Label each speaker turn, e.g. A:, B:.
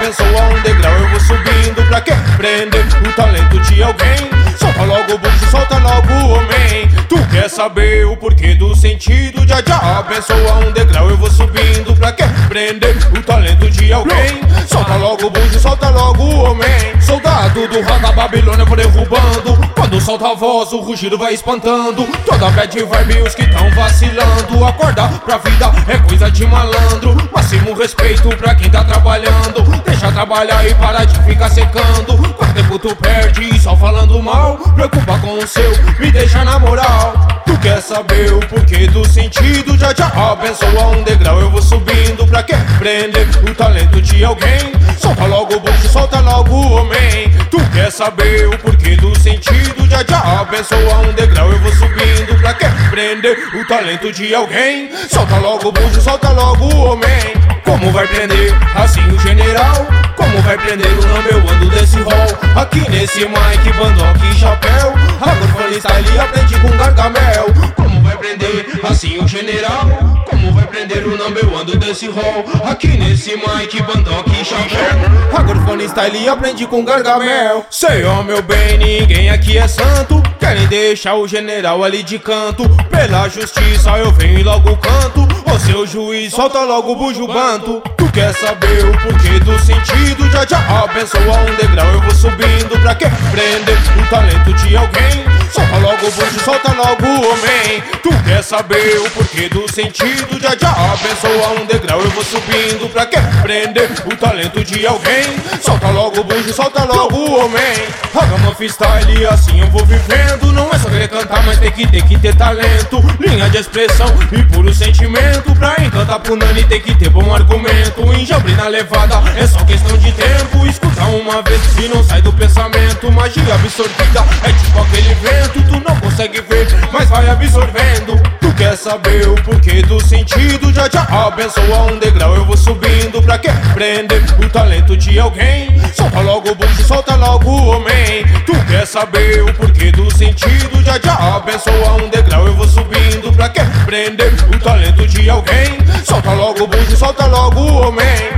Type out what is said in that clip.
A: abençoa um degrau, eu vou subindo. Pra que prender o talento de alguém? Solta logo o bucho, solta logo o homem. Tu quer saber o porquê do sentido? Já abençoa um degrau, eu vou subindo. Pra que prender o talento de alguém? Solta logo o bucho, solta logo o homem. Soldado do raga Babilônia, vou derrubando. Quando solta a voz, o rugido vai espantando. Toda bad vibe, os que tão vacilando. Acordar pra vida é coisa de malandro. Máximo respeito pra quem tá trabalhando. Deixa trabalhar e para de ficar secando. Quanto tempo tu perde só falando mal? Preocupa com o seu, me deixa na moral. Tu quer saber o porquê do sentido? Já abençoa um degrau, eu vou subindo. Pra que prender o talento de alguém? Solta logo o bucho, solta logo o homem. Tu quer saber o porquê do sentido? Já abençoa um degrau, eu vou subindo. Pra que prender o talento de alguém? Solta logo o bucho, solta logo o homem. Como vai prender assim o general? Como vai prender o number one desse hall? Aqui nesse mic, bandoque e chapéu. Agora freestyle aprendi com Gargamel. Como vai prender assim o general? Como vai prender o number one desse hall? Aqui nesse mic, bandoque e chapéu. Agora freestyle aprendi com Gargamel. Sei, ó meu bem, ninguém aqui é santo. Querem deixar o general ali de canto. Pela justiça eu venho e logo canto. Ô seu juiz, solta logo o bujubanto. Tu quer saber o porquê do sentido? Já abençoa um degrau, eu vou subindo. Pra que prender o talento de alguém? Solta logo o bujo, solta logo o homem. Tu quer saber o porquê do sentido? Já abençoa um degrau, eu vou subindo. Pra que prender o talento de alguém? Solta logo o bujo, solta logo o homem. Ragama freestyle, assim eu vou vivendo. Não é só querer cantar, mas tem que ter talento. Linha de expressão e puro sentimento. Pra encantar pro Nani tem que ter bom argumento. Enjambre na levada, é só questão de tempo. Escuta uma vez e não sai do pensamento. Magia absorvida, é tipo aquele vento. Tu não consegue ver, mas vai absorvendo. Tu quer saber o porquê do sentido? Já abençoa um degrau, eu vou subindo. Pra que prender o talento de alguém? Solta logo o bucho, solta logo o homem. Tu quer saber o porquê do sentido? Já abençoa um degrau, eu vou subindo. Pra que prender o talento de alguém? Solta logo o bucho, solta logo o homem.